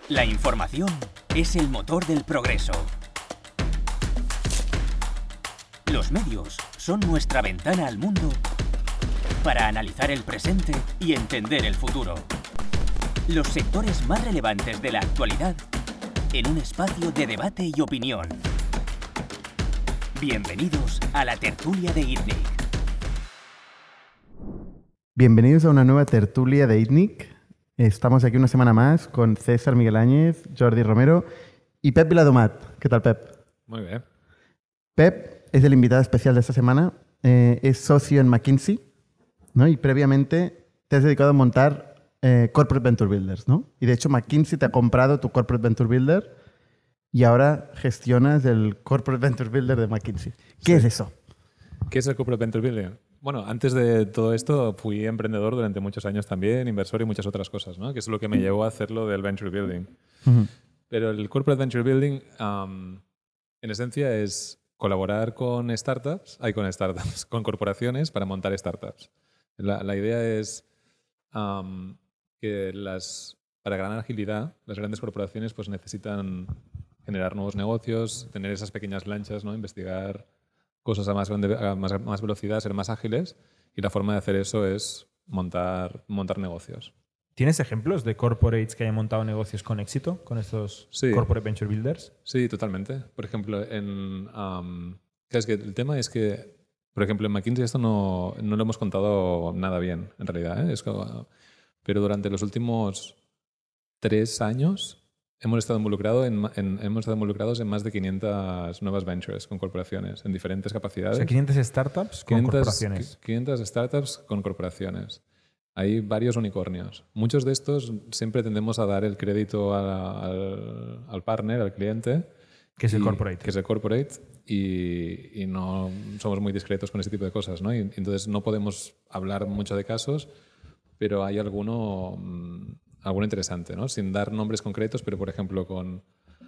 La información es el motor del progreso. Los medios son nuestra ventana al mundo para analizar el presente y entender el futuro. Los sectores más relevantes de la actualidad en un espacio de debate y opinión. Bienvenidos a la tertulia de ITNIC. Bienvenidos a una nueva tertulia de ITNIC. Estamos aquí una semana más con César Miguel Áñez, Jordi Romero y Pep Viladomat. ¿Qué tal, Pep? Muy bien. Pep es el invitado especial de esta semana. Es socio en McKinsey, ¿no? Y previamente te has dedicado a montar Corporate Venture Builders, ¿no? Y de hecho McKinsey te ha comprado tu Corporate Venture Builder y ahora gestionas el Corporate Venture Builder de McKinsey. ¿Qué es eso? ¿Qué es el Corporate Venture Building? Bueno, antes de todo esto fui emprendedor durante muchos años también, inversor y muchas otras cosas, ¿no? Que es lo que me llevó a hacerlo del Venture Building. Uh-huh. Pero el Corporate Venture Building, en esencia, es colaborar con con corporaciones para montar startups. La idea es que para ganar agilidad, las grandes corporaciones pues necesitan generar nuevos negocios, tener esas pequeñas lanchas, ¿no? Investigar cosas a más velocidad, ser más ágiles, y la forma de hacer eso es montar negocios. ¿Tienes ejemplos de corporates que hayan montado negocios con éxito con estos Corporate Venture Builders? Sí, totalmente. Por ejemplo, es que el tema es que, por ejemplo, en McKinsey esto no lo hemos contado nada bien, en realidad, ¿eh? Pero durante los últimos 3 años hemos estado involucrados en más de 500 nuevas ventures con corporaciones en diferentes capacidades. O sea, 500 startups con corporaciones. 500 startups con corporaciones. Hay varios unicornios. Muchos de estos siempre tendemos a dar el crédito al partner, al cliente. Que es el corporate. Que es el corporate y no somos muy discretos con ese tipo de cosas, ¿no? Y entonces no podemos hablar mucho de casos, pero hay alguno interesante, ¿no? Sin dar nombres concretos, pero por ejemplo con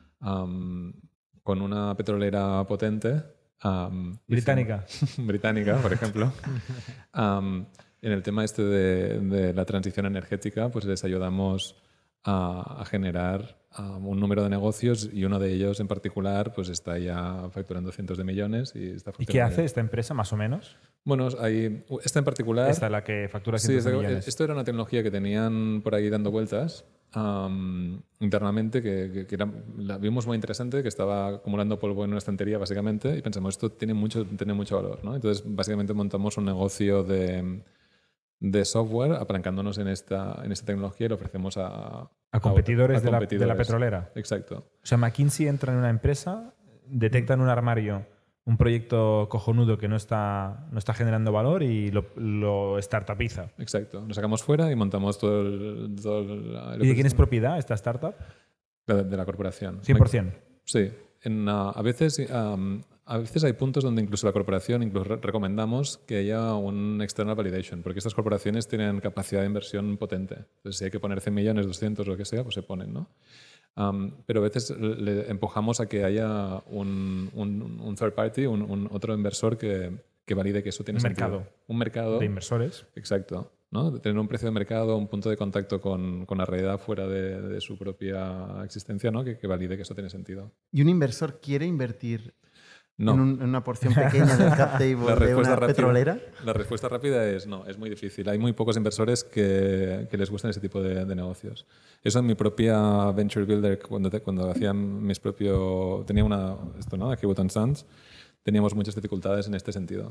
una petrolera potente. Británica. Británica, por ejemplo. En el tema este de la transición energética, pues les ayudamos a generar un número de negocios y uno de ellos en particular pues está ya facturando cientos de millones. ¿Y qué hace esta empresa más o menos? Bueno, esta en particular... Esta es la que factura cientos de millones. Esto era una tecnología que tenían por ahí dando vueltas internamente que la vimos muy interesante, que estaba acumulando polvo en una estantería básicamente y pensamos esto tiene mucho valor, ¿no? Entonces básicamente montamos un negocio de software apalancándonos en esta tecnología y lo ofrecemos a competidores, de la petrolera. Exacto. O sea, McKinsey entra en una empresa, detecta en un armario un proyecto cojonudo que no está generando valor y lo startupiza. Exacto. Lo sacamos fuera y montamos todo ¿Y de quién es propiedad esta startup? De la corporación. 100%. Sí. A veces hay puntos donde incluso la corporación recomendamos que haya un external validation, porque estas corporaciones tienen capacidad de inversión potente. Entonces, si hay que poner 100 millones, 200, lo que sea, pues se ponen, ¿no? Pero a veces le empujamos a que haya un third party, otro inversor que valide que eso tiene sentido. Un mercado de inversores. Exacto. ¿No? De tener un precio de mercado, un punto de contacto con la realidad fuera de su propia existencia, ¿no? Que valide que eso tiene sentido. ¿Y un inversor quiere invertir en una porción pequeña del cap table de una petrolera? La respuesta rápida es no, es muy difícil. Hay muy pocos inversores que les gustan ese tipo de negocios. Eso en mi propia Venture Builder, cuando hacía tenía ¿no? Aquí Wood & Sons, teníamos muchas dificultades en este sentido.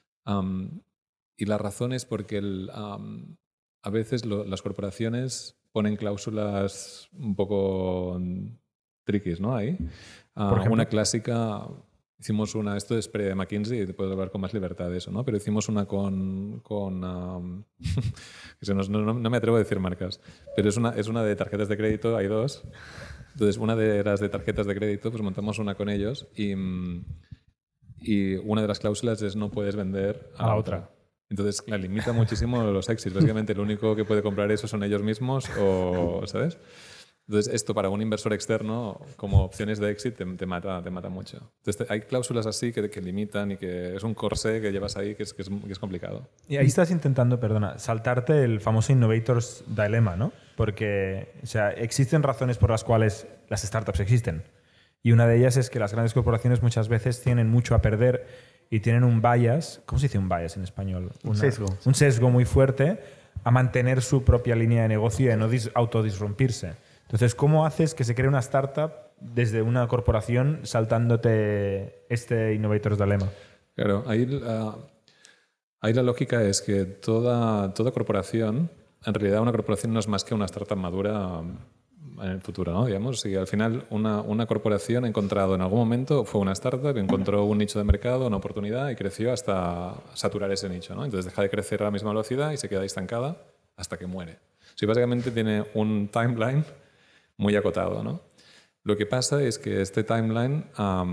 Y la razón es porque a veces las corporaciones ponen cláusulas un poco triquis, ¿no? Ahí. Una clásica... Hicimos esto es pre-McKinsey, te puedo hablar con más libertad de eso, ¿no? Pero hicimos una no me atrevo a decir marcas, pero es una de tarjetas de crédito, hay dos. Entonces, una de las de tarjetas de crédito, pues montamos una con ellos y una de las cláusulas es no puedes vender a la otra. Entonces, la limita muchísimo los exits. Básicamente, lo único que puede comprar eso son ellos mismos o, ¿sabes? Entonces, esto para un inversor externo, como opciones de exit, te mata mucho. Entonces, hay cláusulas así que limitan y que es un corsé que llevas ahí que es complicado. Y ahí estás intentando, perdona, saltarte el famoso Innovators Dilemma, ¿no? Porque, o sea, existen razones por las cuales las startups existen. Y una de ellas es que las grandes corporaciones muchas veces tienen mucho a perder y tienen un bias, ¿cómo se dice un bias en español? Un sesgo. Un sesgo muy fuerte a mantener su propia línea de negocio y a no autodisrumpirse. Entonces, ¿cómo haces que se cree una startup desde una corporación saltándote este Innovators Dilemma? Claro, ahí la lógica es que toda corporación, en realidad una corporación no es más que una startup madura en el futuro, ¿no? Digamos, si al final una corporación ha encontrado en algún momento, fue una startup, encontró un nicho de mercado, una oportunidad y creció hasta saturar ese nicho, ¿no? Entonces deja de crecer a la misma velocidad y se queda estancada hasta que muere. Sí, básicamente tiene un timeline muy acotado, ¿no? Lo que pasa es que este timeline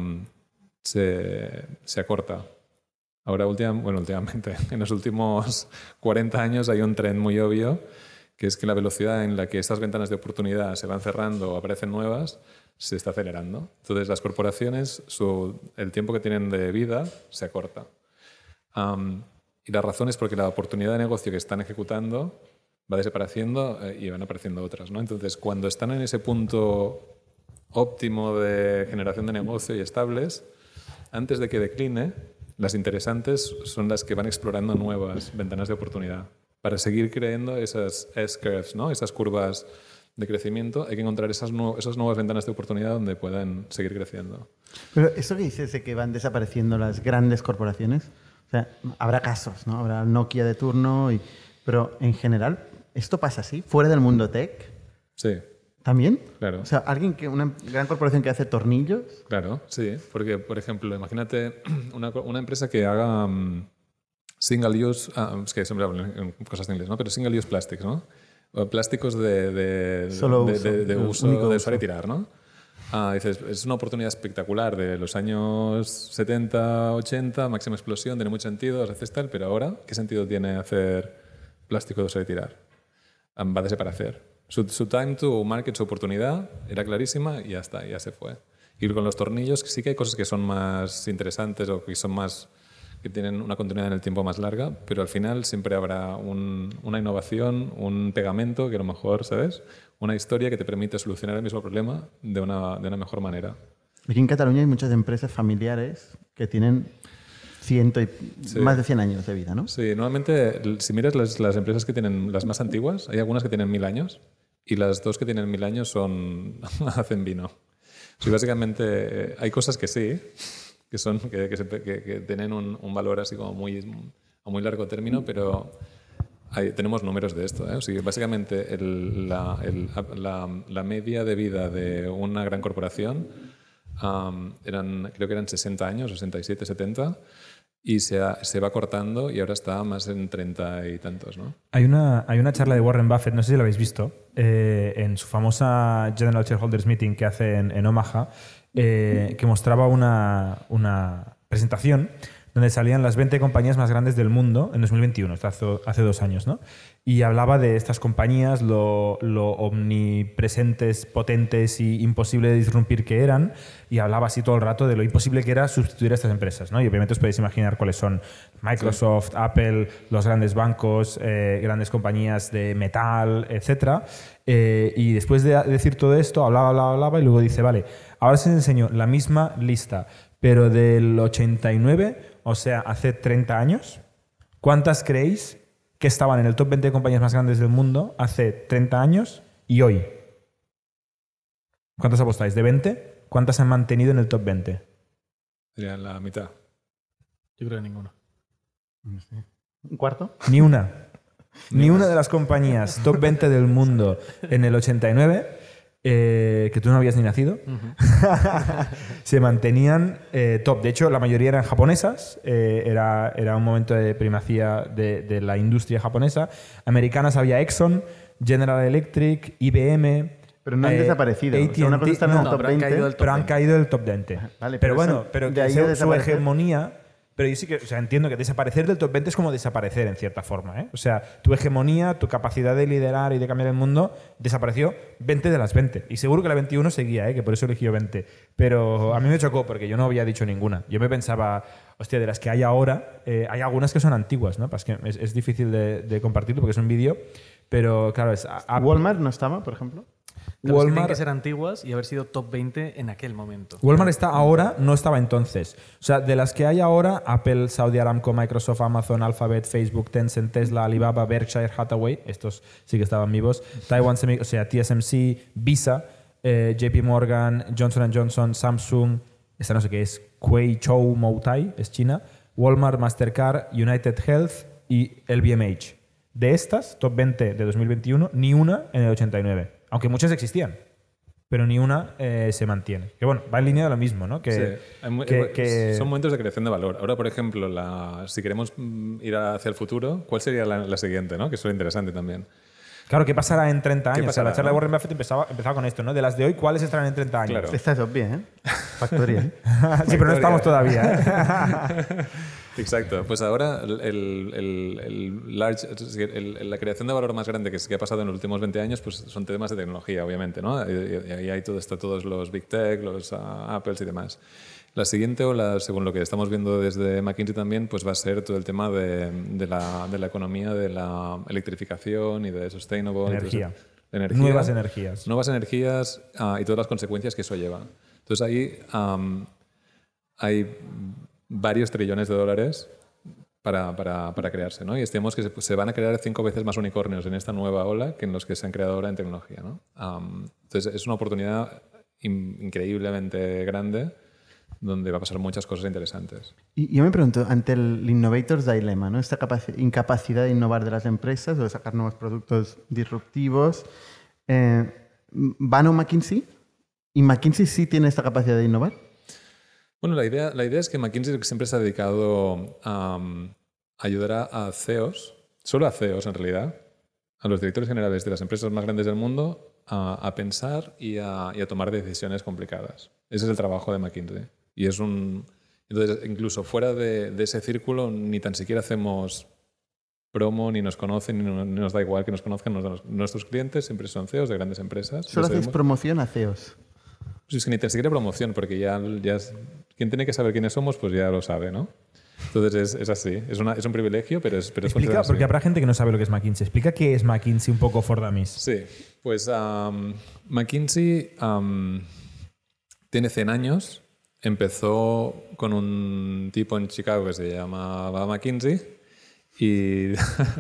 se acorta. Ahora, últimamente, en los últimos 40 años hay un trend muy obvio, que es que la velocidad en la que estas ventanas de oportunidad se van cerrando o aparecen nuevas se está acelerando. Entonces, las corporaciones, el tiempo que tienen de vida se acorta. Y la razón es porque la oportunidad de negocio que están ejecutando va desapareciendo y van apareciendo otras, ¿no? Entonces, cuando están en ese punto óptimo de generación de negocio y estables, antes de que decline, las interesantes son las que van explorando nuevas ventanas de oportunidad. Para seguir creando esas S-curves, ¿no? Esas curvas de crecimiento, hay que encontrar esas nuevas ventanas de oportunidad donde puedan seguir creciendo. Pero eso que dices de que van desapareciendo las grandes corporaciones, o sea, habrá casos, ¿no? Habrá Nokia de turno, pero en general, ¿esto pasa así? ¿Fuera del mundo tech? Sí. ¿También? Claro. O sea, una gran corporación que hace tornillos. Claro, sí. Porque, por ejemplo, imagínate una empresa que haga single use, es que siempre hablo en cosas en inglés, ¿no? Pero single use plastics, ¿no? O plásticos de uso de usar y tirar, ¿no? Dices, es una oportunidad espectacular de los años 70, 80, máxima explosión, tiene mucho sentido, haces tal, pero ahora, ¿qué sentido tiene hacer plástico de usar y tirar? Va a desaparecer. Su time to market, su oportunidad, era clarísima y ya está, ya se fue. Y con los tornillos sí que hay cosas que son más interesantes o que son más, que tienen una continuidad en el tiempo más larga, pero al final siempre habrá una innovación, un pegamento que a lo mejor, ¿sabes? Una historia que te permite solucionar el mismo problema de una mejor manera. Aquí en Cataluña hay muchas empresas familiares que tienen más de 100 años de vida, ¿no? Sí, normalmente, si miras las empresas que tienen las más antiguas, hay algunas que tienen 1000 años y las dos que tienen 1000 años hacen vino. Sí, básicamente hay cosas que sí, que tienen un valor así como a muy largo término, pero tenemos números de esto, ¿eh? O sea, básicamente la media de vida de una gran corporación creo que eran 60 años, 67, 70, y se va cortando y ahora está más en 30 y tantos, ¿no? Hay una charla de Warren Buffett, no sé si la habéis visto, en su famosa General Shareholders Meeting que hace en Omaha, que mostraba una presentación donde salían las 20 compañías más grandes del mundo en 2021, hace 2 años, ¿no? Y hablaba de estas compañías, lo omnipresentes, potentes y imposible de disrumpir que eran, y hablaba así todo el rato de lo imposible que era sustituir a estas empresas, ¿no? Y obviamente os podéis imaginar cuáles son Microsoft, sí, Apple, los grandes bancos, grandes compañías de metal, etc. Y después de decir todo esto, hablaba y luego dice, vale, ahora os enseño la misma lista, pero del 89, o sea, hace 30 años, ¿cuántas creéis que estaban en el top 20 de compañías más grandes del mundo hace 30 años y hoy? ¿Cuántas apostáis? ¿De 20? ¿Cuántas se han mantenido en el top 20? Serían la mitad. Yo creo que ninguna. ¿Un cuarto? Ni una. Ni una de las compañías top 20 del mundo en el 89, que tú no habías ni nacido, se mantenían top. De hecho, la mayoría eran japonesas. Era un momento de primacía de la industria japonesa. Americanas había Exxon, General Electric, IBM. Pero no han desaparecido. AT&T, O sea, una cosa está en el top 20, pero han caído del top 20. Vale, pero bueno, pero de ahí su hegemonía Pero yo sí que, o sea, entiendo que desaparecer del top 20 es como desaparecer en cierta forma, ¿eh? O sea, tu hegemonía, tu capacidad de liderar y de cambiar el mundo desapareció 20 de las 20. Y seguro que la 21 seguía, ¿eh? Que por eso eligió 20. Pero a mí me chocó porque yo no había dicho ninguna. Yo me pensaba, hostia, de las que hay ahora, hay algunas que son antiguas, ¿no? Pues que es difícil de compartirlo porque es un vídeo, pero claro, es... Walmart no estaba, por ejemplo. Claro, es que tienen que ser antiguas y haber sido top 20 en aquel momento. Walmart está ahora, no estaba entonces. O sea, de las que hay ahora, Apple, Saudi Aramco, Microsoft, Amazon, Alphabet, Facebook, Tencent, Tesla, Alibaba, Berkshire Hathaway, estos sí que estaban vivos, Taiwan Semi, o sea, TSMC, Visa, JP Morgan, Johnson & Johnson, Samsung, esta no sé qué es, Queichou Moutai, es China, Walmart, Mastercard, United Health y LVMH. De estas, top 20 de 2021, ni una en el 89. Aunque muchas existían, pero ni una se mantiene. Que bueno, va en línea de lo mismo, ¿no? Que son momentos de creación de valor. Ahora, por ejemplo, si queremos ir hacia el futuro, ¿cuál sería la siguiente, ¿no? Que eso es interesante también. Claro, ¿qué pasará en 30 años? Pasará, o sea, la charla de Warren Buffett empezaba con esto, ¿no? De las de hoy, ¿cuáles estarán en 30 años? Claro. Esta es obvia, ¿eh? Factoría. Sí, pero no estamos todavía, ¿eh? Exacto. Pues ahora la creación de valor más grande que ha pasado en los últimos 20 años pues son temas de tecnología, obviamente, ¿no? Y ahí hay todos los Big Tech, los Apples y demás. La siguiente ola, según lo que estamos viendo desde McKinsey también, pues va a ser todo el tema de la economía, de la electrificación y de sustainable. Energía. Energía. Nuevas energías. Nuevas energías y todas las consecuencias que eso lleva. Entonces ahí hay varios trillones de dólares para crearse, ¿no? Y estimamos que se van a crear 5 veces más unicornios en esta nueva ola que en los que se han creado ahora en tecnología, ¿no? Entonces es una oportunidad increíblemente grande donde va a pasar muchas cosas interesantes. Y yo me pregunto, ante el Innovator's Dilemma, ¿no? Esta incapacidad de innovar de las empresas o de sacar nuevos productos disruptivos, ¿van a McKinsey? ¿Y McKinsey sí tiene esta capacidad de innovar? Bueno, la idea es que McKinsey siempre se ha dedicado a ayudar a CEOs, solo a CEOs en realidad, a los directores generales de las empresas más grandes del mundo, a pensar y a tomar decisiones complicadas. Ese es el trabajo de McKinsey. Y entonces, incluso fuera de ese círculo, ni tan siquiera hacemos promo, ni nos conocen, ni nos da igual que nos conozcan. Nuestros clientes siempre son CEOs de grandes empresas. Solo hacéis promoción a CEOs. Pues es que ni tan siquiera promoción, porque ya quien tiene que saber quiénes somos, pues ya lo sabe, ¿no? Entonces es así. Es un privilegio, pero es Explica, porque habrá gente que no sabe lo que es McKinsey. Explica qué es McKinsey un poco for dummies. Sí, pues McKinsey tiene 100 años. Empezó con un tipo en Chicago que se llamaba McKinsey y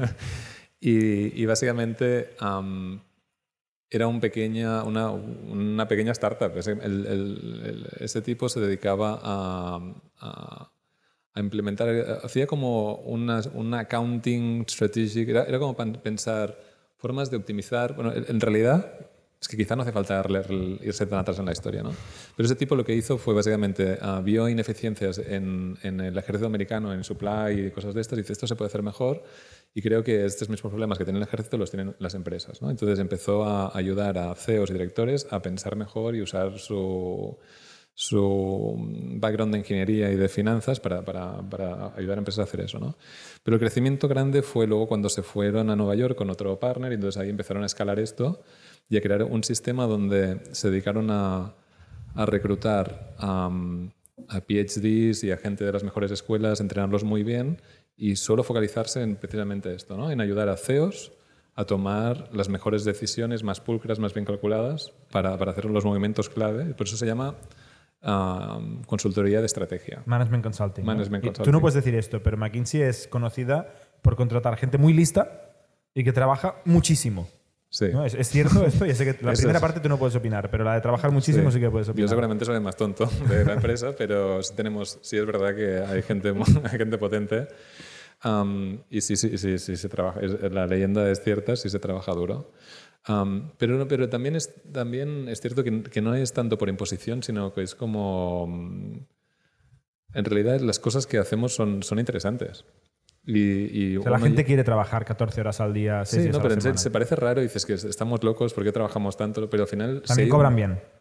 básicamente era una pequeña startup. Ese tipo se dedicaba a implementar, hacía como una accounting strategic, era como pensar formas de optimizar. Bueno, en realidad es que quizá no hace falta irse tan atrás en la historia, ¿no? Pero ese tipo lo que hizo fue básicamente vio ineficiencias en el ejército americano, en supply y cosas de estas, y dice, esto se puede hacer mejor, y creo que estos mismos problemas que tiene el ejército los tienen las empresas, ¿no? Entonces empezó a ayudar a CEOs y directores a pensar mejor y usar su background de ingeniería y de finanzas para ayudar a empresas a hacer eso, ¿no? Pero el crecimiento grande fue luego cuando se fueron a Nueva York con otro partner, y entonces ahí empezaron a escalar esto y a crear un sistema donde se dedicaron a reclutar a PhDs y a gente de las mejores escuelas, entrenarlos muy bien y solo focalizarse en precisamente esto, ¿no? En ayudar a CEOs a tomar las mejores decisiones, más pulcras, más bien calculadas, para hacer los movimientos clave. Por eso se llama consultoría de estrategia. Management Consulting. Management Consulting. Tú no puedes decir esto, pero McKinsey es conocida por contratar gente muy lista y que trabaja muchísimo. Sí. ¿No? ¿Es cierto esto? Ya sé que la primera parte tú no puedes opinar, pero la de trabajar muchísimo sí que puedes opinar. Yo seguramente soy el más tonto de la empresa, pero sí es verdad que hay gente potente. Y sí se trabaja. La leyenda es cierta, sí se trabaja duro. Pero también es cierto que no es tanto por imposición, sino que es como... En realidad las cosas que hacemos son interesantes. O sea, la gente quiere trabajar 14 horas al día, 6 días a la semana. Se parece raro y dices que estamos locos, ¿por qué trabajamos tanto? Pero al final... También cobran bien.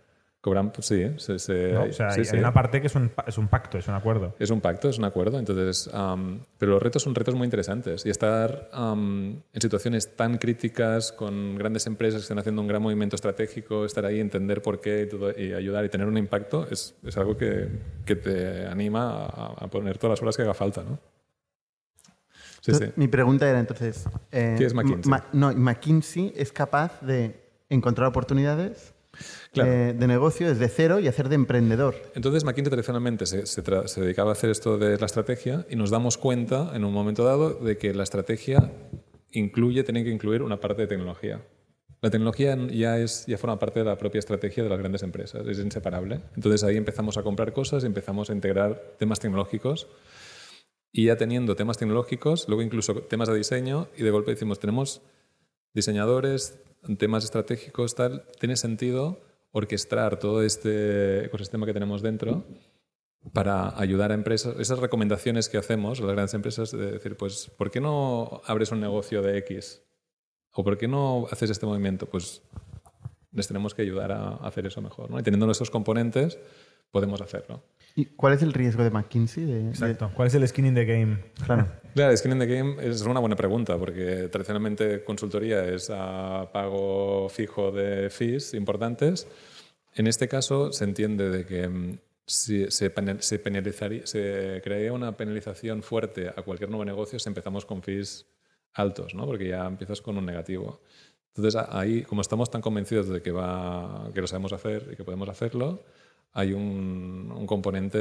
Cobran, pues sí, ¿no? O sea, sí, hay una parte que es un pacto, es un acuerdo. Es un pacto, es un acuerdo. Entonces, pero los retos son retos muy interesantes. Y estar en situaciones tan críticas con grandes empresas que están haciendo un gran movimiento estratégico, estar ahí, entender por qué y, todo, y ayudar y tener un impacto, es algo que te anima a poner todas las horas que haga falta, ¿no? Sí, sí. Mi pregunta era entonces... ¿Qué es McKinsey? McKinsey es capaz de encontrar oportunidades Claro. de negocio desde cero y hacer de emprendedor. Entonces, McKinsey tradicionalmente se dedicaba a hacer esto de la estrategia y nos damos cuenta en un momento dado de que la estrategia tiene que incluir una parte de tecnología. La tecnología ya forma parte de la propia estrategia de las grandes empresas, es inseparable. Entonces ahí empezamos a comprar cosas y empezamos a integrar temas tecnológicos. Y ya teniendo temas tecnológicos, luego incluso temas de diseño, y de golpe decimos, tenemos diseñadores, temas estratégicos, tal, tiene sentido orquestar todo este ecosistema que tenemos dentro para ayudar a empresas. Esas recomendaciones que hacemos a las grandes empresas de decir, pues, ¿por qué no abres un negocio de X? ¿O por qué no haces este movimiento? Pues les tenemos que ayudar a hacer eso mejor, ¿no? Y teniendo esos componentes, podemos hacerlo. ¿Y cuál es el riesgo de McKinsey? Exacto. ¿Cuál es el skin in the game? Claro. Claro, skin in the game es una buena pregunta, porque tradicionalmente consultoría es a pago fijo de fees importantes. En este caso se entiende de que se crearía una penalización fuerte a cualquier nuevo negocio si empezamos con fees altos, ¿no? Porque ya empiezas con un negativo. Entonces ahí, como estamos tan convencidos de que lo sabemos hacer y que podemos hacerlo, hay un componente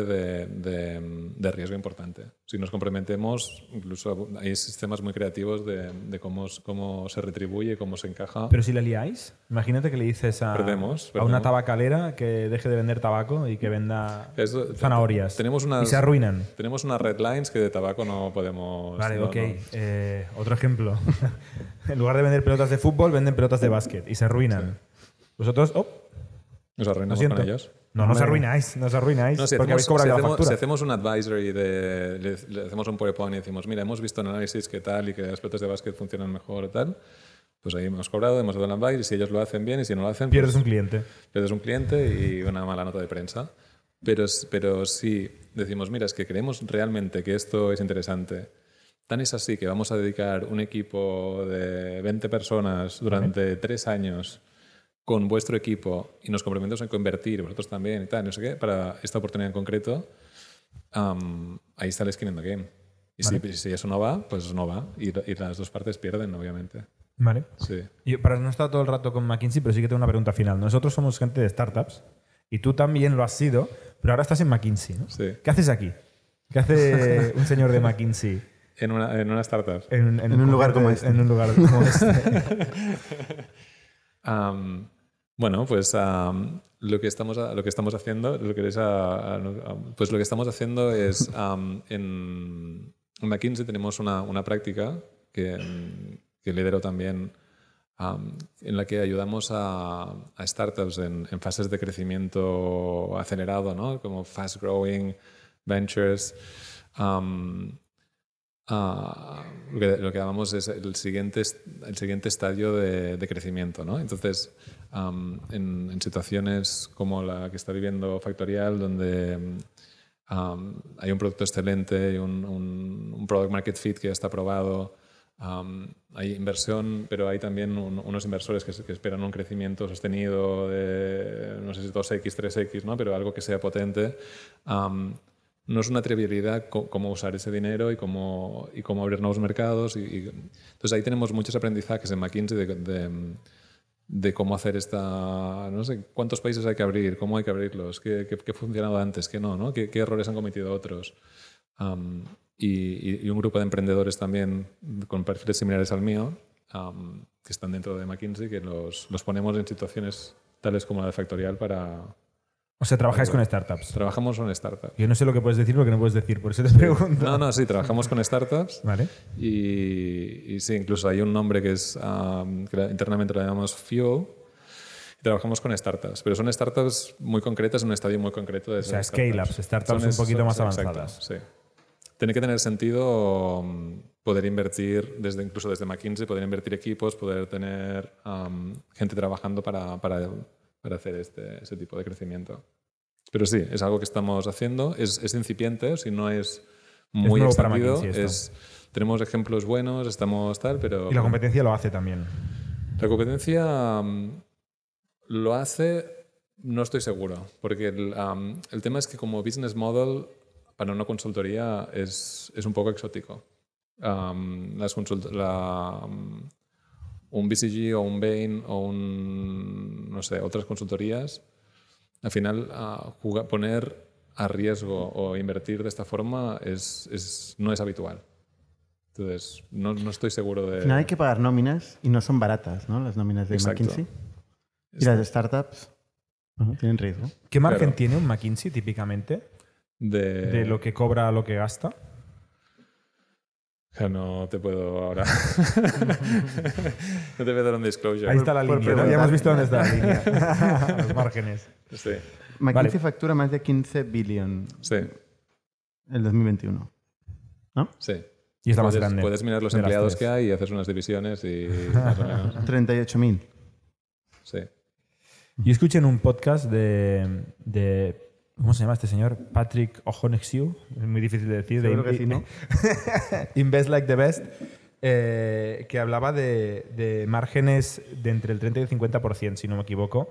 de riesgo importante. Si nos comprometemos, incluso hay sistemas muy creativos de cómo se retribuye, cómo se encaja. Pero si la liáis, imagínate que le dices a una tabacalera que deje de vender tabaco y que venda zanahorias. Y se arruinan. Tenemos unas red lines que de tabaco no podemos... Vale, no, ok. no. Otro ejemplo. En lugar de vender pelotas de fútbol, venden pelotas de básquet y se arruinan. Sí. Vosotros, nos arruinamos con ellos. No os arruináis, no os arruináis. No, porque habéis cobrado la factura. Si hacemos un advisory, le hacemos un PowerPoint y decimos, mira, hemos visto en análisis que tal y que las pelotas de básquet funcionan mejor y tal, pues ahí hemos cobrado, hemos dado el advice y si ellos lo hacen bien y si no lo hacen... Pierdes pues, un cliente. Pierdes un cliente y una mala nota de prensa. Pero si decimos, mira, es que creemos realmente que esto es interesante, tan es así que vamos a dedicar un equipo de 20 personas durante 3 años con vuestro equipo y nos comprometemos en convertir, vosotros también y tal, no sé qué, para esta oportunidad en concreto, ahí está el skin in the game. Y vale. si eso no va, pues no va. Y las dos partes pierden, obviamente. Vale. Sí. Y para no estar todo el rato con McKinsey, pero sí que tengo una pregunta final. Nosotros somos gente de startups y tú también lo has sido, pero ahora estás en McKinsey, ¿no? Sí. ¿Qué haces aquí? ¿Qué hace un señor de McKinsey? En una startup. En un lugar como este. En un lugar como este. Bueno, pues lo que estamos haciendo, pues lo que estamos haciendo es en McKinsey tenemos una práctica que lidero también, en la que ayudamos a startups en fases de crecimiento acelerado, ¿no? Como fast growing ventures. Lo que llamamos es el siguiente estadio de crecimiento, ¿no? Entonces, en situaciones como la que está viviendo Factorial, donde hay un producto excelente y un product market fit que ya está aprobado, hay inversión, pero hay también unos inversores que esperan un crecimiento sostenido de, no sé si 2X, 3X, ¿no? Pero algo que sea potente. No es una trivialidad cómo usar ese dinero y cómo abrir nuevos mercados. Entonces ahí tenemos muchos aprendizajes en McKinsey de cómo hacer no sé cuántos países hay que abrir, cómo hay que abrirlos, qué ha funcionado antes, qué no, ¿no? ¿Qué errores han cometido otros. Y un grupo de emprendedores también con perfiles similares al mío, que están dentro de McKinsey, que los ponemos en situaciones tales como la de Factorial para... O sea, trabajáis con startups. Trabajamos con startups. Yo no sé lo que puedes decir, lo que no puedes decir, por eso te pregunto. No, sí, trabajamos con startups. Vale. Y sí, incluso hay un nombre que es que internamente lo llamamos Fuel. Y trabajamos con startups, pero son startups muy concretas en un estadio muy concreto. O sea, scale-ups, startups un poquito más avanzadas. Exacto, sí. Tiene que tener sentido poder invertir, incluso desde McKinsey, poder invertir equipos, poder tener gente trabajando para para hacer ese tipo de crecimiento. Pero sí, es algo que estamos haciendo. Es incipiente, si no es muy nuevo para extendido. McKinsey Tenemos ejemplos buenos, estamos tal, pero... Y la competencia lo hace también. La competencia lo hace, no estoy seguro, porque el tema es que como business model para una consultoría es un poco exótico. Un BCG o un Bain o no sé, otras consultorías, al final poner a riesgo o invertir de esta forma no es habitual. Entonces, no estoy seguro de... Al final hay que pagar nóminas y no son baratas, ¿no? Las nóminas de Exacto. McKinsey. Y las de startups tienen riesgo. ¿Qué margen Claro. tiene un McKinsey típicamente De de lo que cobra a lo que gasta? No te puedo ahora... no te voy a dar un disclosure. Ahí está la por línea, ¿no? Ya preguntar. hemos visto dónde está la línea. Los márgenes. Sí, McKinsey factura más de 15 billion sí, el 2021. sí. Y está más Puedes- grande. Puedes mirar los de las empleados tres. que hay y haces unas divisiones y más o menos. 38.000. Sí. Yo escuché en un podcast de ¿cómo se llama este señor? Patrick O'Honexiu. Es muy difícil de decir. Seguro que sí, ¿no? Invest Like the Best. Que hablaba de márgenes de entre el 30 y el 50%, si no me equivoco,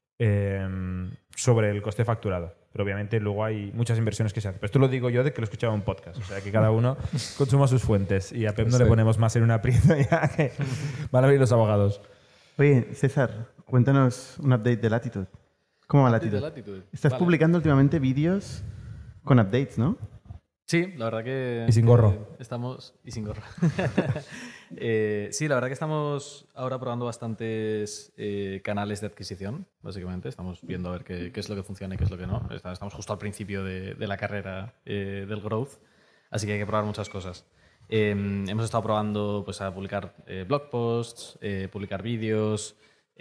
sobre el coste facturado. Pero obviamente luego hay muchas inversiones que se hacen. Pero esto lo digo yo de que lo he escuchado en un podcast. O sea, que cada uno consuma sus fuentes. Y a Pep no le Sí. ponemos más en un aprieto ya que van a venir los abogados. Oye, César, cuéntanos un update de Latitude. ¿Cómo va Latitude? Estás Vale. publicando últimamente vídeos con updates, ¿no? Sí, la verdad que... Y sin gorro. Estamos... Y sin gorro. Sí, la verdad que estamos ahora probando bastantes canales de adquisición, básicamente. Estamos viendo a ver qué es lo que funciona y qué es lo que no. Estamos justo al principio de la carrera del growth, así que hay que probar muchas cosas. Hemos estado probando pues, a publicar blog posts, publicar vídeos,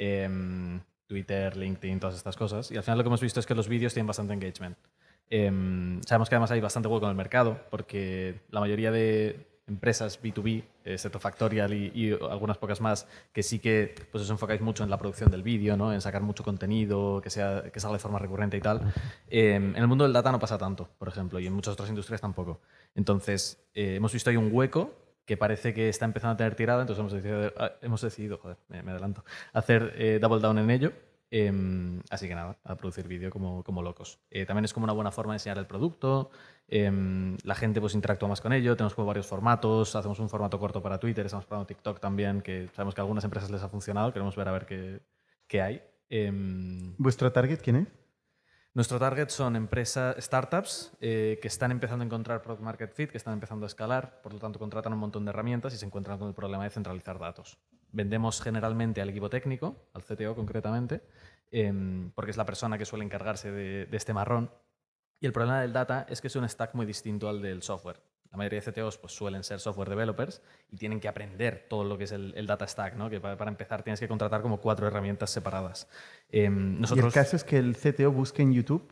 Twitter, LinkedIn, todas estas cosas. Y al final lo que hemos visto es que los vídeos tienen bastante engagement. Sabemos que además hay bastante hueco en el mercado porque la mayoría de empresas B2B, excepto Factorial y algunas pocas más, que sí que pues, os enfocáis mucho en la producción del vídeo, ¿no? En sacar mucho contenido, que salga de forma recurrente y tal. En el mundo del data no pasa tanto, por ejemplo, y en muchas otras industrias tampoco. Entonces, hemos visto ahí un hueco que parece que está empezando a tener tirada, entonces hemos decidido joder, me adelanto, hacer double down en ello. Así que nada, a producir vídeo como locos. También es como una buena forma de enseñar el producto. La gente pues interactúa más con ello. Tenemos como varios formatos. Hacemos un formato corto para Twitter. Estamos probando TikTok también, que sabemos que a algunas empresas les ha funcionado. Queremos ver a ver qué hay. ¿Vuestro target quién es? Nuestro target son empresas, startups que están empezando a encontrar product market fit, que están empezando a escalar, por lo tanto contratan un montón de herramientas y se encuentran con el problema de centralizar datos. Vendemos generalmente al equipo técnico, al CTO concretamente, porque es la persona que suele encargarse de este marrón. Y el problema del data es que es un stack muy distinto al del software. La mayoría de CTOs pues, suelen ser software developers y tienen que aprender todo lo que es el data stack, ¿no? Que para empezar tienes que contratar como 4 herramientas separadas. Y el caso es que el CTO busque en YouTube.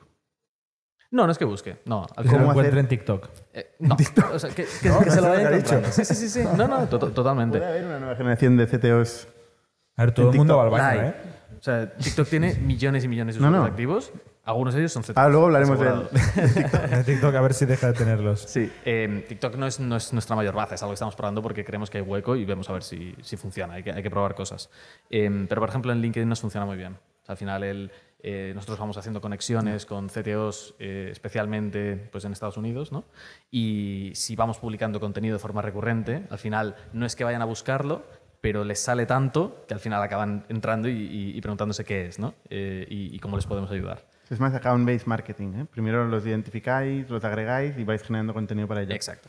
No es que busque. No, al Que ¿Cómo lo encuentre hacer- en TikTok. no, o sea, que se lo eso lo vaya ha dicho. encontrando. Sí. No, totalmente. Puede haber una nueva generación de CTOs. A ver, todo el mundo va al La baño, hay. ¿eh? O sea, TikTok tiene millones y millones de No, usuarios no. activos. Algunos de ellos son CTOs. Luego hablaremos asegurado. En TikTok a ver si deja de tenerlos. Sí, TikTok no es nuestra mayor baza, es algo que estamos probando porque creemos que hay hueco y vemos a ver si funciona, hay que probar cosas. Pero, por ejemplo, en LinkedIn nos funciona muy bien. O sea, al final nosotros vamos haciendo conexiones con CTOs, especialmente pues, en Estados Unidos, ¿no? Y si vamos publicando contenido de forma recurrente, al final no es que vayan a buscarlo, pero les sale tanto que al final acaban entrando y preguntándose qué es, ¿no? Y cómo les podemos ayudar. Es más account-based marketing. ¿eh? Primero los identificáis, los agregáis y vais generando contenido para ello. Exacto.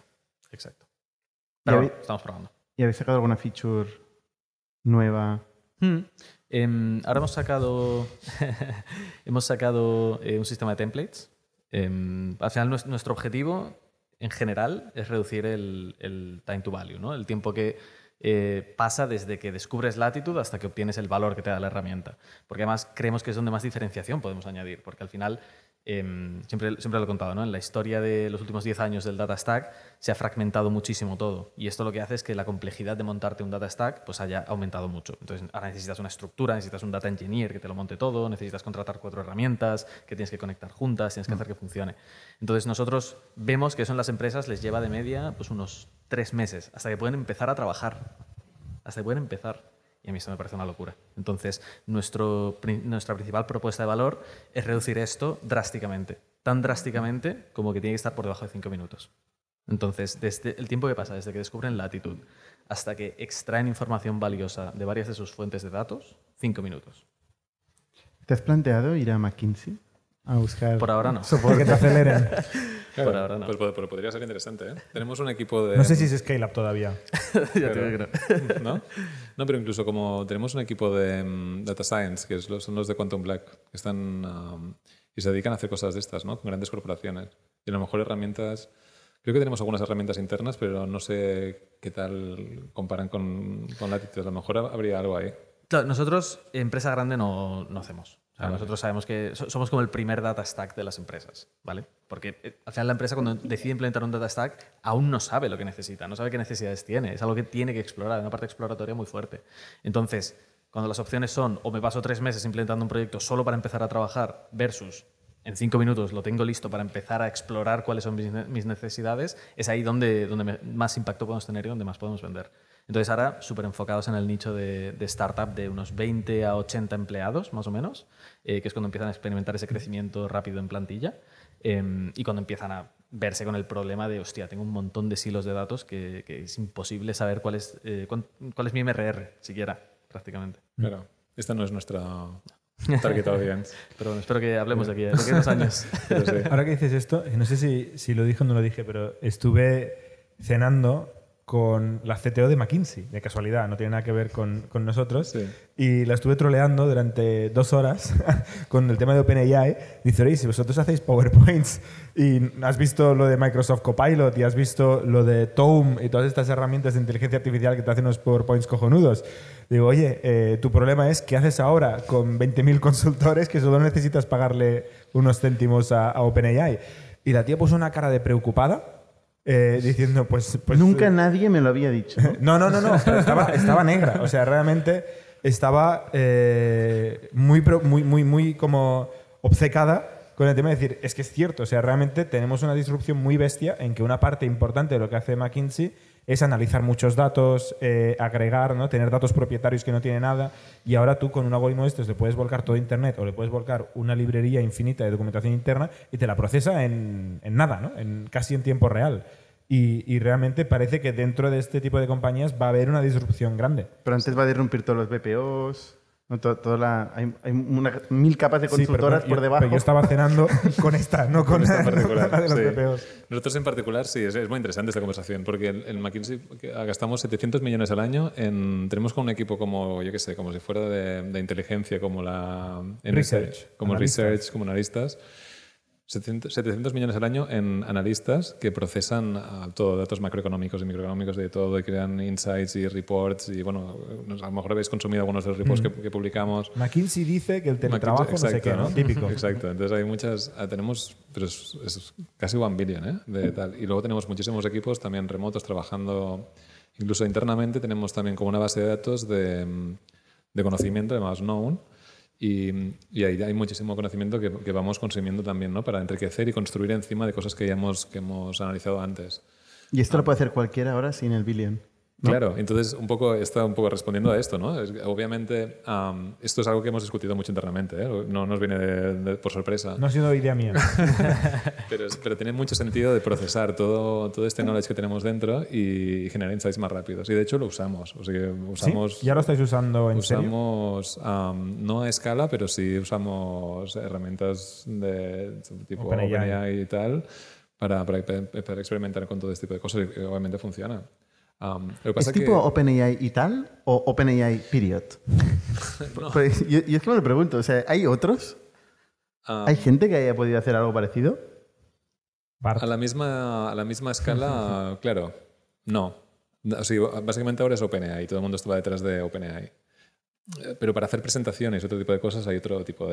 Pero habéis- bueno, estamos probando. ¿Y habéis sacado alguna feature nueva? Ahora hemos sacado un sistema de templates. Al final nuestro objetivo en general es reducir el time to value, ¿no? El tiempo que pasa desde que descubres Latitude hasta que obtienes el valor que te da la herramienta. Porque además creemos que es donde más diferenciación podemos añadir, porque al final, siempre lo he contado, ¿no? En la historia de los últimos 10 años del data stack se ha fragmentado muchísimo todo, y esto lo que hace es que la complejidad de montarte un data stack pues haya aumentado mucho. Entonces ahora necesitas una estructura, necesitas un data engineer que te lo monte todo, necesitas contratar 4 herramientas que tienes que conectar juntas, tienes que hacer que funcione. Entonces nosotros vemos que eso en las empresas les lleva de media pues unos 3 meses hasta que pueden empezar a trabajar, hasta que pueden empezar. Y a mí esto me parece una locura. Entonces, nuestra principal propuesta de valor es reducir esto drásticamente. Tan drásticamente como que tiene que estar por debajo de 5 minutos. Entonces, desde el tiempo que pasa desde que descubren Latitude hasta que extraen información valiosa de varias de sus fuentes de datos, 5 minutos. ¿Te has planteado ir a McKinsey a buscar Por ahora no. soporte que te aceleren? Claro, Por ahora no. Pero podría ser interesante, ¿eh? Tenemos un equipo de... No sé si es Scale-Up todavía. Ya te digo que no. ¿No? No, pero incluso como tenemos un equipo de Data Science, que son los de Quantum Black, que están y se dedican a hacer cosas de estas, ¿no? Con grandes corporaciones. Y a lo mejor herramientas... Creo que tenemos algunas herramientas internas, pero no sé qué tal comparan con Latitude. A lo mejor habría algo ahí. Claro, nosotros, empresa grande, no hacemos. O sea, nosotros sabemos que somos como el primer data stack de las empresas, ¿vale? Porque al final la empresa cuando decide implementar un data stack aún no sabe lo que necesita, no sabe qué necesidades tiene, es algo que tiene que explorar, una parte exploratoria muy fuerte. Entonces, cuando las opciones son o me paso 3 meses implementando un proyecto solo para empezar a trabajar versus en 5 minutos lo tengo listo para empezar a explorar cuáles son mis necesidades, es ahí donde más impacto podemos tener y donde más podemos vender. Entonces ahora súper enfocados en el nicho de startup de unos 20 a 80 empleados, más o menos, que es cuando empiezan a experimentar ese crecimiento rápido en plantilla y cuando empiezan a verse con el problema de, hostia, tengo un montón de silos de datos que es imposible saber cuál es mi MRR, siquiera, prácticamente. Claro, esta no es nuestra target audience. Pero bueno, espero que hablemos de aquí a unos años. Pero sí. Ahora que dices esto, no sé si lo dije o no lo dije, pero estuve cenando con la CTO de McKinsey, de casualidad, no tiene nada que ver con nosotros, Sí. y la estuve troleando durante 2 horas con el tema de OpenAI. Dice, oye, si vosotros hacéis PowerPoints y has visto lo de Microsoft Copilot y has visto lo de Tome y todas estas herramientas de inteligencia artificial que te hacen unos PowerPoints cojonudos, digo, oye, tu problema es ¿qué haces ahora con 20.000 consultores que solo necesitas pagarle unos céntimos a OpenAI? Y la tía puso una cara de preocupada, diciendo, pues Nunca nadie me lo había dicho. no, pero estaba negra. O sea, realmente estaba muy como obcecada con el tema de decir, es que es cierto, o sea, realmente tenemos una disrupción muy bestia en que una parte importante de lo que hace McKinsey es analizar muchos datos, agregar, ¿no? Tener datos propietarios que no tiene nada, y ahora tú con un algoritmo de estos le puedes volcar todo Internet o le puedes volcar una librería infinita de documentación interna y te la procesa en nada, ¿no? Casi en tiempo real. Y realmente parece que dentro de este tipo de compañías va a haber una disrupción grande. Pero antes va a disrumpir todos los BPOs. ¿no? Hay 1000 capas de consultoras por debajo. Pero yo estaba cenando con esta, no con esta particular, la de los sí. PPOs. Nosotros en particular, sí, es muy interesante esta conversación, porque en McKinsey gastamos 700 millones al año tenemos con un equipo como, yo qué sé, como si fuera de inteligencia, como la... Research. Como Analistas. research, como analistas. 700 millones al año en analistas que procesan todo, datos macroeconómicos y microeconómicos de todo, y crean insights y reports, y bueno, a lo mejor habéis consumido algunos de los reports que publicamos. McKinsey dice que el teletrabajo no sé qué, ¿no? Típico. Exacto. Entonces hay muchas... Tenemos... Pero es casi 1 billion, ¿eh? De tal. Y luego tenemos muchísimos equipos también remotos trabajando... Incluso internamente tenemos también como una base de datos de conocimiento, además known, y ahí hay muchísimo conocimiento que vamos consumiendo también, ¿no? Para enriquecer y construir encima de cosas que hemos analizado antes. Y esto lo puede hacer cualquiera ahora sin el billion. ¿no? Claro, entonces está un poco respondiendo a esto, ¿no? Obviamente, esto es algo que hemos discutido mucho internamente, ¿eh? No nos viene por sorpresa. No ha sido idea mía. Pero tiene mucho sentido de procesar todo este knowledge que tenemos dentro y generar insights más rápidos. Y de hecho lo usamos. O sea, usamos ¿Sí? ¿Ya lo estáis usando en serio? Usamos, no a escala, pero sí usamos herramientas de tipo OpenAI y tal para experimentar con todo este tipo de cosas, y obviamente funciona. Lo que pasa ¿Es tipo OpenAI y tal o OpenAI period? No. Pues, yo es que me lo pregunto, o sea, ¿hay otros? ¿Hay gente que haya podido hacer algo parecido? a la misma escala, claro, no. Sí, básicamente ahora es OpenAI, todo el mundo estaba detrás de OpenAI. Pero para hacer presentaciones y otro tipo de cosas hay otro tipo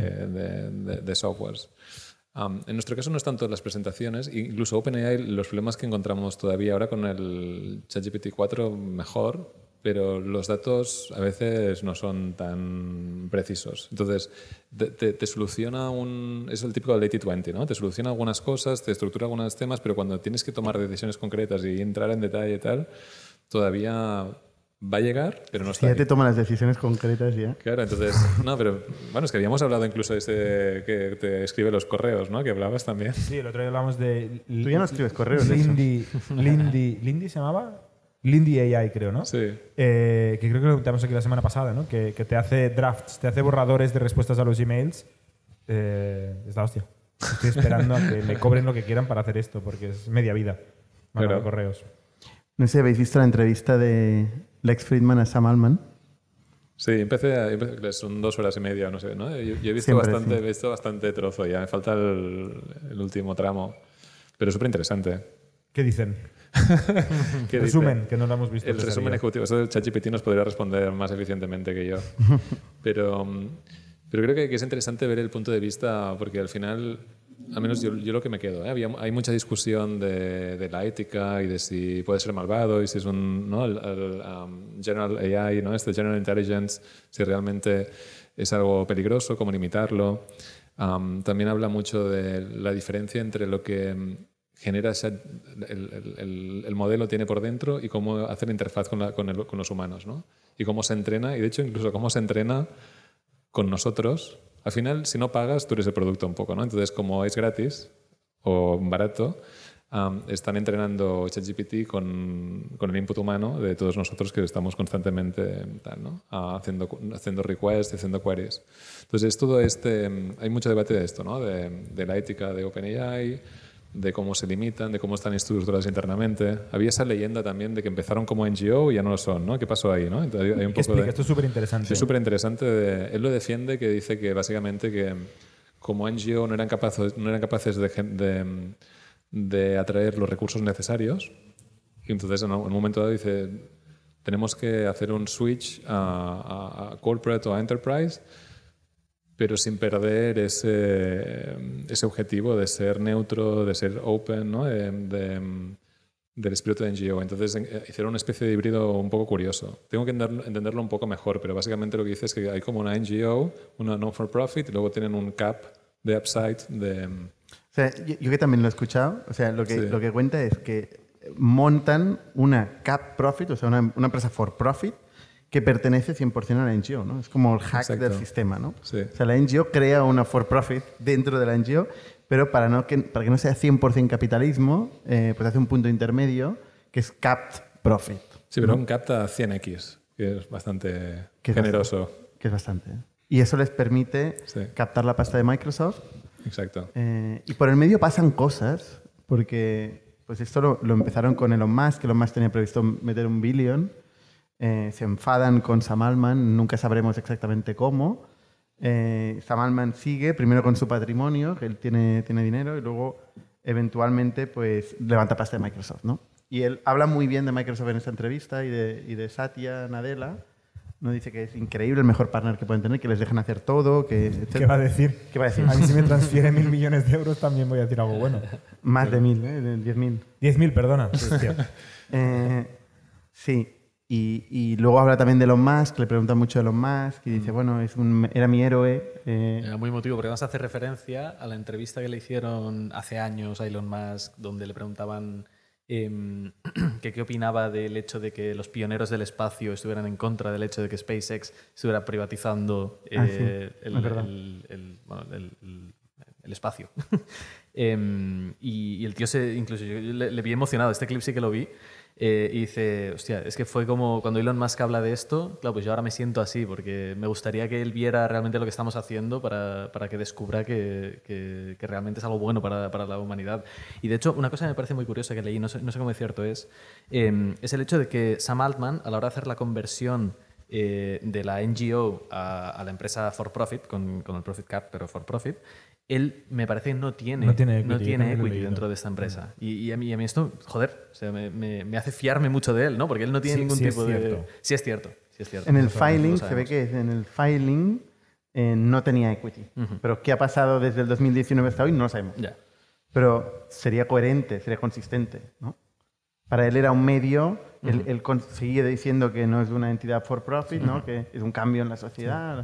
de softwares. En nuestro caso no es tanto las presentaciones, incluso OpenAI, los problemas que encontramos todavía ahora con el ChatGPT 4 mejor, pero los datos a veces no son tan precisos. Entonces, te soluciona es el típico del 80-20, ¿no? Te soluciona algunas cosas, te estructura algunos temas, pero cuando tienes que tomar decisiones concretas y entrar en detalle y tal, todavía va a llegar, pero no está Ya ahí. te toman las decisiones concretas ya. Claro, entonces, no, pero bueno, es que habíamos hablado incluso de ese que te escribe los correos, ¿no? Que hablabas también. Sí, el otro día hablamos de... Tú ya no escribes correos, de hecho. ¿Lindy se llamaba? Lindy AI, creo, ¿no? Sí. Que creo que lo comentamos aquí la semana pasada, ¿no? Que te hace drafts, te hace borradores de respuestas a los emails. Es la hostia. Estoy esperando a que me cobren lo que quieran para hacer esto, porque es media vida mandando correos. No sé si habéis visto la entrevista de Lex Fridman a Sam Altman. Sí, son 2 horas y media, no sé, ¿no? Yo he visto Siempre, bastante, sí. he visto bastante trozo ya, me falta el último tramo, pero es súper interesante. ¿Qué dicen? ¿Qué Resumen, dice? que no lo hemos visto. El resumen ejecutivo, eso del ChatGPT nos podría responder más eficientemente que yo. Pero creo que es interesante ver el punto de vista, porque al final, al menos yo lo que me quedo, hay mucha discusión de la ética y de si puede ser malvado y si es un, ¿no? el General AI, ¿no? Este General Intelligence, si realmente es algo peligroso, cómo limitarlo. También habla mucho de la diferencia entre lo que genera el modelo tiene por dentro y cómo hacer interfaz con los humanos, ¿no? Y cómo se entrena, y de hecho incluso cómo se entrena con nosotros. Al final, si no pagas, tú eres el producto un poco, ¿no? Entonces, como es gratis o barato, están entrenando ChatGPT con el input humano de todos nosotros que estamos constantemente ¿no? haciendo requests, haciendo queries. Entonces, es todo hay mucho debate de esto, ¿no? De la ética de OpenAI, de cómo se limitan, de cómo están estructuradas internamente. Había esa leyenda también de que empezaron como NGO y ya no lo son, ¿no? ¿Qué pasó ahí, no? Entonces, hay un poco Explica, esto es súper interesante. es súper interesante. Él lo defiende, que dice que básicamente que como NGO no eran capaces de atraer los recursos necesarios. Y entonces en un momento dado dice, tenemos que hacer un switch a corporate o a enterprise, pero sin perder ese objetivo de ser neutro, de ser open, ¿no? Del espíritu de NGO. Entonces hicieron una especie de híbrido un poco curioso. Tengo que entenderlo un poco mejor, pero básicamente lo que dice es que hay como una NGO, una non-for-profit, y luego tienen un cap de upside de... O sea, yo que también lo he escuchado, o sea, lo que cuenta es que montan una cap profit, o sea, una empresa for profit, que pertenece 100% a la NGO, ¿no? Es como el hack Exacto. del sistema, ¿no? Sí. O sea, la NGO crea una for-profit dentro de la NGO, pero para que no sea 100% capitalismo, pues hace un punto intermedio que es capped profit. Sí, pero un capta 100x, que es bastante generoso. Que es bastante. Y eso les permite captar la pasta de Microsoft. Exacto. Y por el medio pasan cosas, porque pues esto lo empezaron con Elon Musk, que Elon Musk tenía previsto meter $1 billón. Se enfadan con Sam Altman, nunca sabremos exactamente cómo. Sam Altman sigue, primero con su patrimonio, que él tiene dinero, y luego eventualmente pues levanta pasta de Microsoft, ¿no? Y él habla muy bien de Microsoft en esta entrevista y de Satya Nadella. ¿No? Dice que es increíble, el mejor partner que pueden tener, que les dejan hacer todo. ¿Qué va a decir? ¿Qué va a decir? A mí si me transfiere 1.000 millones de euros también voy a decir algo bueno. Más de 1.000, 10.000. 10.000, perdona. Sí. Y luego habla también de Elon Musk, le preguntan mucho de Elon Musk y dice, bueno, era mi héroe. Era muy emotivo, porque además hace referencia a la entrevista que le hicieron hace años a Elon Musk, donde le preguntaban que qué opinaba del hecho de que los pioneros del espacio estuvieran en contra del hecho de que SpaceX estuviera privatizando el espacio. Y el tío incluso yo le vi emocionado, este clip sí que lo vi. Y dice, hostia, es que fue como cuando Elon Musk habla de esto, claro, pues yo ahora me siento así, porque me gustaría que él viera realmente lo que estamos haciendo para que descubra que realmente es algo bueno para la humanidad. Y de hecho, una cosa que me parece muy curiosa que leí, no sé cómo es cierto, es el hecho de que Sam Altman, a la hora de hacer la conversión de la NGO a la empresa for profit, con el profit cap, pero for profit, él me parece que no tiene equity dentro de esta empresa. Y a mí esto, joder, o sea, me hace fiarme mucho de él, ¿no? Porque él no tiene ningún tipo de... Sí es cierto. En el filing, se ve que en el filing no tenía equity. Pero ¿qué ha pasado desde el 2019 hasta hoy? No lo sabemos. Ya. Pero sería coherente, sería consistente, ¿no? Para él era un medio, él sigue diciendo que no es una entidad for profit, ¿no? Que es un cambio en la sociedad.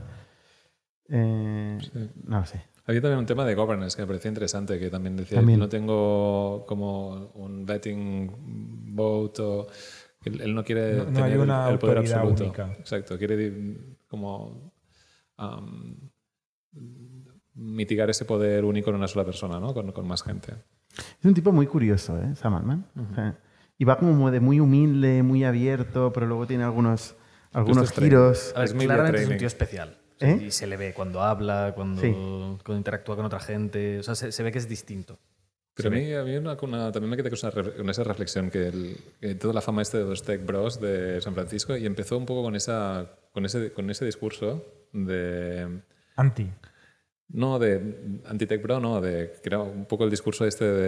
No lo sé. Había también un tema de governance que me parecía interesante, que también decía, no tengo como un betting vote o... Él no quiere tener el poder absoluto. Única. Exacto, quiere como mitigar ese poder único en una sola persona, ¿no? Con más gente. Es un tipo muy curioso, ¿eh? Sam Altman. O sea, y va como de muy humilde, muy abierto, pero luego tiene algunos giros. A ver, Es media claramente es un training. tío especial. Y se le ve cuando habla, cuando interactúa con otra gente. O sea, se ve que es distinto. Pero a mí también me quedé con esa reflexión que toda la fama de los tech bros de San Francisco y empezó un poco con ese discurso de... No, de anti-tech bro, no, que era un poco el discurso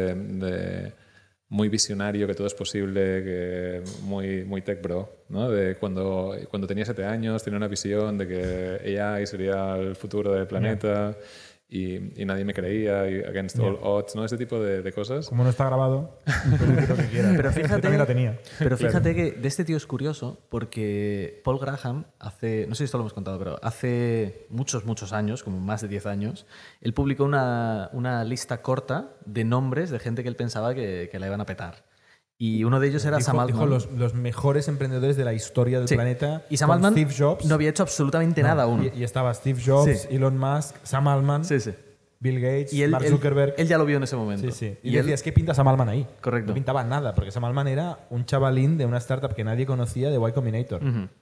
de muy visionario, que todo es posible, que muy tech bro, ¿no? De cuando tenía 7 años tenía una visión de que AI sería el futuro del planeta y nadie me creía, y against all odds, ¿no? Ese tipo de cosas. Como no está grabado, puede decir lo que quiera. Pero fíjate, yo también la tenía. Pero fíjate que de este tío es curioso porque Paul Graham no sé si esto lo hemos contado, pero hace muchos años, como más de 10 años, él publicó una lista corta de nombres de gente que él pensaba que la iban a petar. Y uno de ellos era Sam Altman. Dijo los mejores emprendedores de la historia del planeta. Y Sam Altman Steve Jobs. no había hecho absolutamente nada aún. Y estaba Steve Jobs, Elon Musk, Sam Altman, Bill Gates, y Mark Zuckerberg. Él ya lo vio en ese momento. Y decías, ¿qué pinta Sam Altman ahí? Correcto. No pintaba nada, porque Sam Altman era un chavalín de una startup que nadie conocía, de Y Combinator.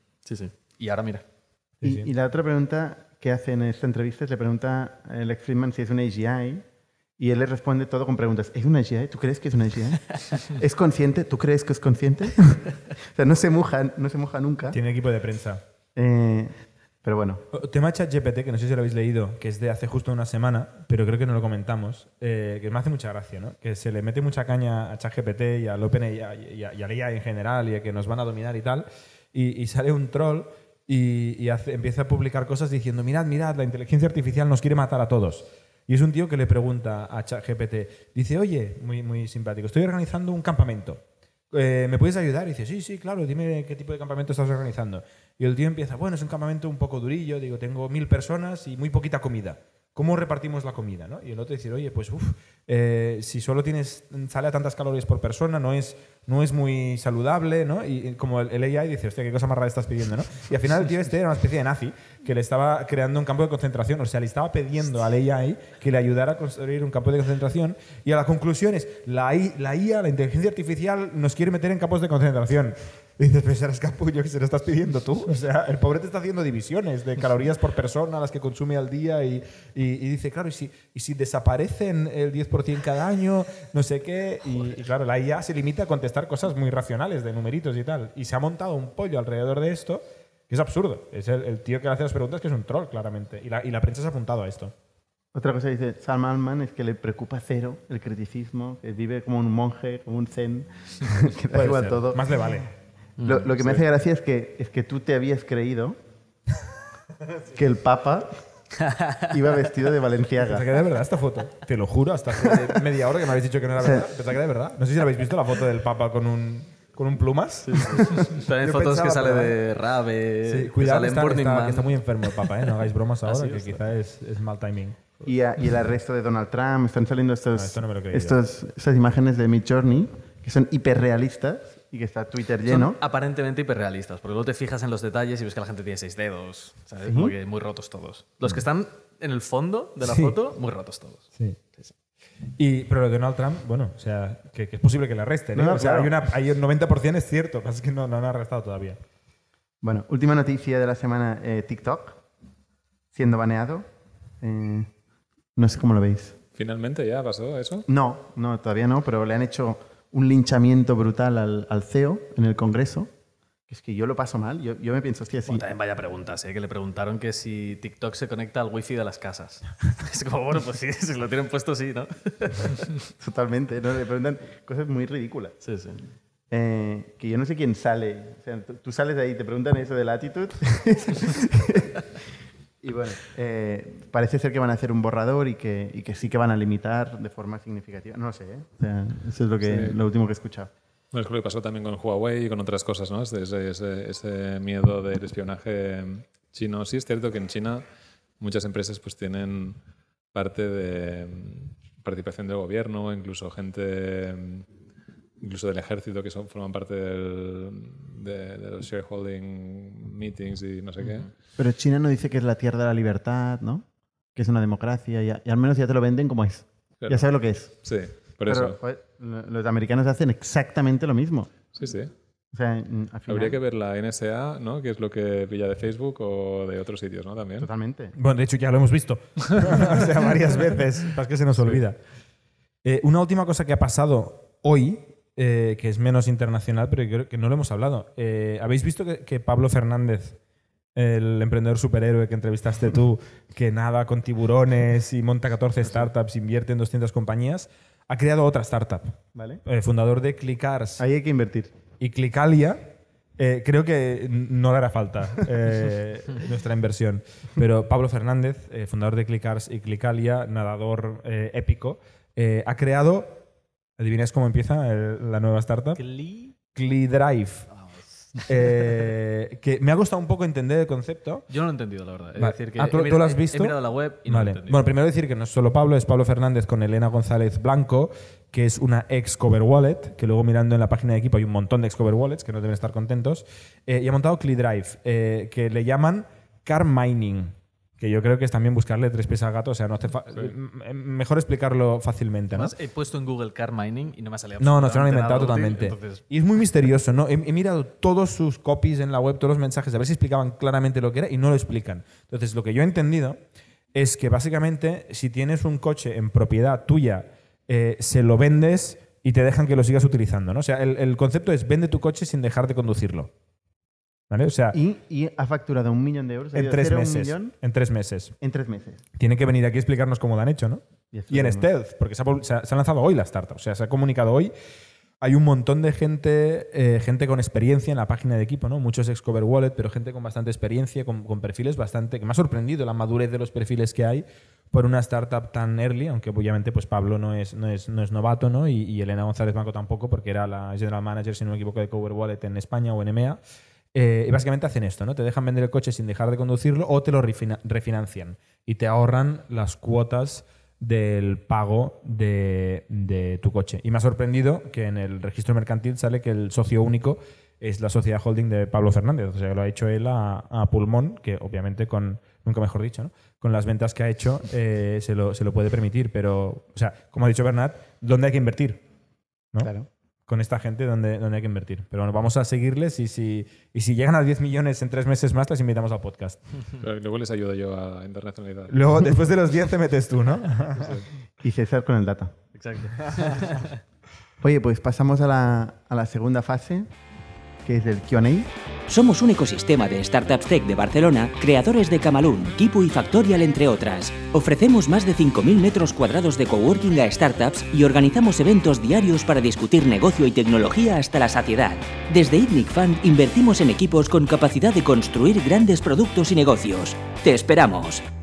Y ahora mira. Y la otra pregunta que hace en esta entrevista es le pregunta a Lex Fridman si es una AGI y él le responde todo con preguntas. ¿Es una AGI? ¿Tú crees que es una AGI? ¿Es consciente? ¿Tú crees que es consciente? O sea, no se moja nunca. Tiene equipo de prensa. Pero bueno. Tema ChatGPT, que no sé si lo habéis leído, que es de hace justo una semana, pero creo que no lo comentamos, que me hace mucha gracia, ¿no? Que se le mete mucha caña a ChatGPT y al OpenAI y a la AI en general y a que nos van a dominar y tal, y sale un troll y empieza a publicar cosas diciendo, mirad, la inteligencia artificial nos quiere matar a todos. Y es un tío que le pregunta a ChatGPT, dice, oye, muy simpático, estoy organizando un campamento. ¿Me puedes ayudar? Y dice, sí, claro, dime qué tipo de campamento estás organizando. Y el tío empieza, bueno, es un campamento un poco durillo, digo, tengo 1000 personas y muy poquita comida. ¿Cómo repartimos la comida? ¿No? Y el otro dice, oye, pues si solo sale a tantas calorías por persona, no es muy saludable, ¿no? Y como el AI dice, hostia, qué cosa más rara estás pidiendo, ¿no? Y al final el tío era una especie de nazi que le estaba creando un campo de concentración, o sea, le estaba pidiendo al AI que le ayudara a construir un campo de concentración y a la conclusión es, la IA, la inteligencia artificial, nos quiere meter en campos de concentración. Y dices, pero serás capullo que se lo estás pidiendo tú. O sea, el pobre te está haciendo divisiones de calorías por persona, las que consume al día, y dice, claro, y si desaparecen el 10% cada año, no sé qué. Y claro, la IA se limita a contestar cosas muy racionales, de numeritos y tal. Y se ha montado un pollo alrededor de esto, que es absurdo. Es el tío que le hace las preguntas, que es un troll, claramente. Y la prensa se ha apuntado a esto. Otra cosa que dice Sam Altman es que le preocupa cero el criticismo, que vive como un monje, como un zen, que da igual todo. Más le vale. Lo que me hace gracia es que tú te habías creído que el Papa iba vestido de Balenciaga. Pensaba que era de verdad esta foto. Te lo juro, hasta hace media hora que me habéis dicho que no era verdad. Pensaba que era de verdad. No sé si la habéis visto, la foto del Papa con un plumas. También fotos que sale de Rave, sí, cuidado, que sale que está muy enfermo el Papa, ¿eh? No hagáis bromas ahora, que quizá es mal timing. Y el arresto de Donald Trump. Están saliendo esto no me lo creí estas imágenes de Midjourney que son hiperrealistas y que está Twitter lleno. Son aparentemente hiperrealistas, porque luego te fijas en los detalles y ves que la gente tiene 6 dedos, ¿sabes? Muy rotos todos. Los que están en el fondo de la foto, muy rotos todos. Sí. Pero lo de Donald Trump, bueno, o sea, que es posible que le arresten. ¿eh? No, o sea, claro. hay un 90% es cierto, pero es que no han arrestado todavía. Bueno, última noticia de la semana, TikTok siendo baneado. No sé cómo lo veis. ¿Finalmente ya pasó eso? No, todavía no, pero le han hecho un linchamiento brutal al CEO en el Congreso, Es que yo lo paso mal. Yo me pienso, hostia, sí. Bueno, también vaya preguntas, que le preguntaron que si TikTok se conecta al wifi de las casas. Es como, bueno, pues sí, si lo tienen puesto, sí, ¿no? Totalmente, ¿no? Le preguntan cosas muy ridículas. Sí, sí. Que yo no sé quién sale. O sea, tú sales de ahí, te preguntan eso de Latitude. Y bueno, parece ser que van a hacer un borrador y que sí que van a limitar de forma significativa. No lo sé, ¿eh? O sea, eso es lo último que he escuchado. Bueno, es lo que pasó también con Huawei y con otras cosas, ¿no? Ese miedo del espionaje chino. Sí es cierto que en China muchas empresas pues tienen parte de participación del gobierno, incluso gente, incluso del ejército que forman parte de los shareholding meetings y no sé qué. Pero China no dice que es la tierra de la libertad, ¿no? Que es una democracia y al menos ya te lo venden como es. Claro. Ya sabes lo que es. Sí, por Pero, eso. Joder, los americanos hacen exactamente lo mismo. Sí, sí. O sea, al final, habría que ver la NSA, ¿no? Que es lo que pilla de Facebook o de otros sitios, ¿no? También. Totalmente. Bueno, de hecho ya lo hemos visto. O sea, varias veces. Para que se nos olvida. Una última cosa que ha pasado hoy, que es menos internacional, pero creo que no lo hemos hablado. ¿Habéis visto que Pablo Fernández, el emprendedor superhéroe que entrevistaste tú, que nada con tiburones y monta 14 startups, invierte en 200 compañías, ha creado otra startup? ¿Vale? Fundador de Clickars. Ahí hay que invertir. Y Clickalia, creo que no le hará falta nuestra inversión. Pero Pablo Fernández, fundador de Clickars y Clickalia, nadador épico, ha creado, ¿adivináis cómo empieza la nueva startup? CliDrive. Que me ha costado un poco entender el concepto. Yo no lo he entendido, la verdad. Vale. Es decir, que ¿Tú lo has visto? He mirado la web y no lo he entendido. Bueno, primero decir que no es solo Pablo, es Pablo Fernández con Elena González Blanco, que es una ex Cover Wallet, que luego mirando en la página de equipo hay un montón de ex Cover Wallets que no deben estar contentos, y ha montado CliDrive, que le llaman car mining, que yo creo que es también buscarle tres pies al gato, o sea, no hace mejor explicarlo fácilmente, ¿no? Además, he puesto en Google car mining y no me ha salido No, se lo han inventado útil, totalmente. entonces... Y es muy misterioso, ¿no? He mirado todos sus copies en la web, todos los mensajes, a ver si explicaban claramente lo que era y no lo explican. Entonces, lo que yo he entendido es que básicamente si tienes un coche en propiedad tuya, se lo vendes y te dejan que lo sigas utilizando, ¿no? O sea, el concepto es vende tu coche sin dejar de conducirlo. ¿Vale? O sea, y ha facturado 1 millón de euros. En 3 meses. En 3 meses. En 3 meses. Tiene que venir aquí a explicarnos cómo lo han hecho, ¿no? Y en stealth, porque se ha lanzado hoy la startup. O sea, se ha comunicado hoy. Hay un montón de gente con experiencia en la página de equipo, ¿no? Muchos ex-Cover Wallet, pero gente con bastante experiencia, con perfiles bastante... que me ha sorprendido la madurez de los perfiles que hay por una startup tan early, aunque obviamente pues Pablo no es novato, ¿no? Y Elena González Blanco tampoco, porque era la General Manager, si no me equivoco, de Cover Wallet en España o en EMEA. Y básicamente hacen esto, ¿no? Te dejan vender el coche sin dejar de conducirlo o te lo refinancian y te ahorran las cuotas del pago de tu coche. Y me ha sorprendido que en el registro mercantil sale que el socio único es la sociedad holding de Pablo Fernández. O sea, que lo ha hecho él a pulmón, que obviamente nunca mejor dicho, ¿no? Con las ventas que ha hecho se lo puede permitir. Pero, o sea, como ha dicho Bernat, ¿dónde hay que invertir? ¿No? Claro. Con esta gente donde hay que invertir. Pero bueno, vamos a seguirles y si llegan a 10 millones en 3 meses más, les invitamos al podcast. Luego les ayudo yo a internacionalizar. Luego, después de los 10 te metes tú, ¿no? Y César con el data. Exacto. Oye, pues pasamos a la segunda fase, que es el Q&A. Somos un ecosistema de startups tech de Barcelona, creadores de Camalún, Kipu y Factorial, entre otras. Ofrecemos más de 5.000 metros cuadrados de coworking a startups y organizamos eventos diarios para discutir negocio y tecnología hasta la saciedad. Desde Ithnic Fund invertimos en equipos con capacidad de construir grandes productos y negocios. ¡Te esperamos!